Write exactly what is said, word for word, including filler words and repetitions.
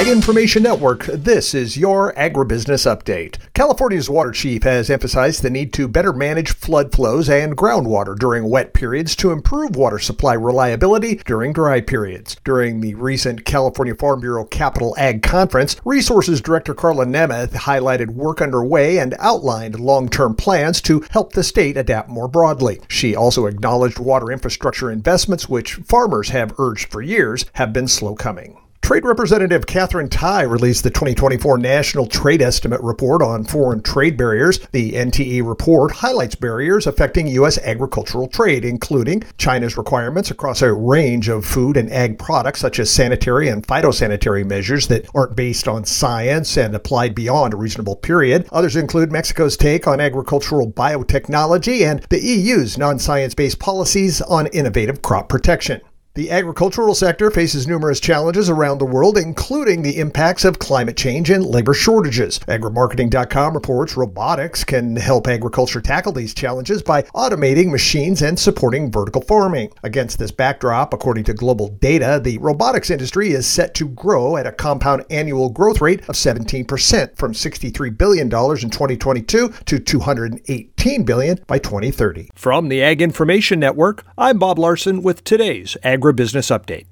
Ag Information Network, this is your Agribusiness Update. California's water chief has emphasized the need to better manage flood flows and groundwater during wet periods to improve water supply reliability during dry periods. During the recent California Farm Bureau Capital Ag Conference, Resources Director Carla Nemeth highlighted work underway and outlined long-term plans to help the state adapt more broadly. She also acknowledged water infrastructure investments, which farmers have urged for years, have been slow coming. Trade Representative Katherine Tai released the twenty twenty-four National Trade Estimate Report on foreign trade barriers. The N T E report highlights barriers affecting U S agricultural trade, including China's requirements across a range of food and ag products, such as sanitary and phytosanitary measures that aren't based on science and applied beyond a reasonable period. Others include Mexico's take on agricultural biotechnology and the E U's non-science-based policies on innovative crop protection. The agricultural sector faces numerous challenges around the world, including the impacts of climate change and labor shortages. Agrimarketing dot com reports robotics can help agriculture tackle these challenges by automating machines and supporting vertical farming. Against this backdrop, according to Global Data, the robotics industry is set to grow at a compound annual growth rate of seventeen percent from sixty-three billion dollars in twenty twenty-two to two hundred eighteen billion dollars by twenty thirty. From the Ag Information Network, I'm Bob Larson with today's Agribusiness Update.